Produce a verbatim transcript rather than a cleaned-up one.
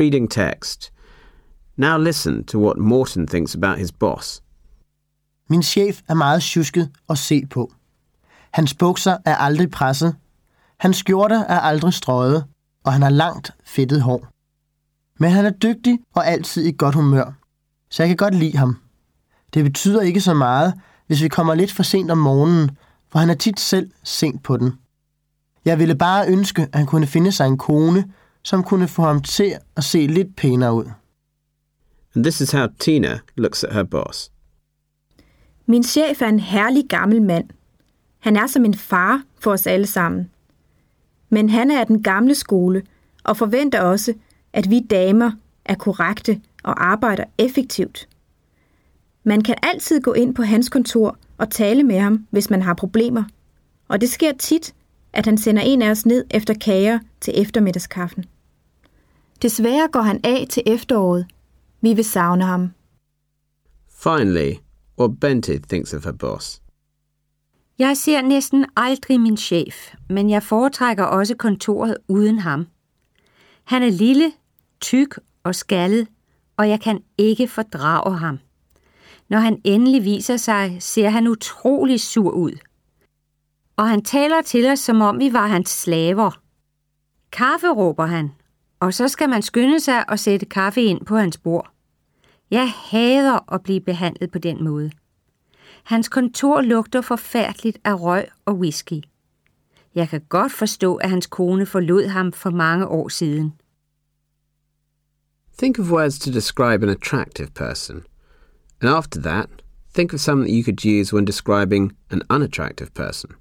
reading text. Now listen to what Morten thinks about his boss. Min chef er meget sjusket at se på. Hans bukser er aldrig presset. Hans skjorter er aldrig strøget, og han har langt fedtet hår. Men han er dygtig og altid i godt humør, så jeg kan godt lide ham. Det betyder ikke så meget, hvis vi kommer lidt for sent om morgenen, for han er tit selv sent på den. Jeg ville bare ønske, at han kunne finde sig en kone, som kunne få ham til at se lidt pænere ud. And this is how Tina looks at her boss. Min chef er en herlig gammel mand. Han er som en far for os alle sammen. Men han er af den gamle skole og forventer også, at vi damer er korrekte og arbejder effektivt. Man kan altid gå ind på hans kontor og tale med ham, hvis man har problemer. Og det sker tit, at han sender en af os ned efter kager til eftermiddagskaffen. Desværre går han af til efteråret. Vi vil savne ham. Finally, what Bente thinks of her boss. Jeg ser næsten aldrig min chef, men jeg foretrækker også kontoret uden ham. Han er lille, tyk og skaldet, og jeg kan ikke fordrage ham. Når han endelig viser sig, ser han utrolig sur ud. Og han taler til os, som om vi var hans slaver. Kaffe, råber han, og så skal man skynde sig og sætte kaffe ind på hans bord. Jeg hader at blive behandlet på den måde. Hans kontor lugter forfærdeligt af røg og whisky. Jeg kan godt forstå, at hans kone forlod ham for mange år siden. Think of words to describe an attractive person. And after that, think of some that you could use when describing an unattractive person.